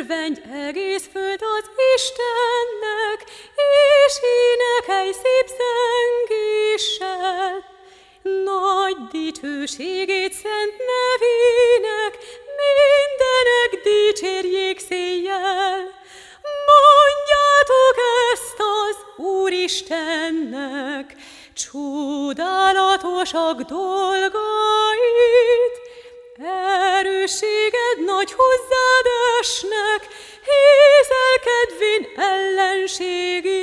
Örvendj egész föld az Istennek, és énekelj szép zengéssel. Nagy dicsőségét szent nevének, mindenek dicsérjék széjjel. Mondjátok ezt az Úristennek, csodálatosak dolgait. Erősséged nagy hozzád esnek, hiszel kedvén ellenségét.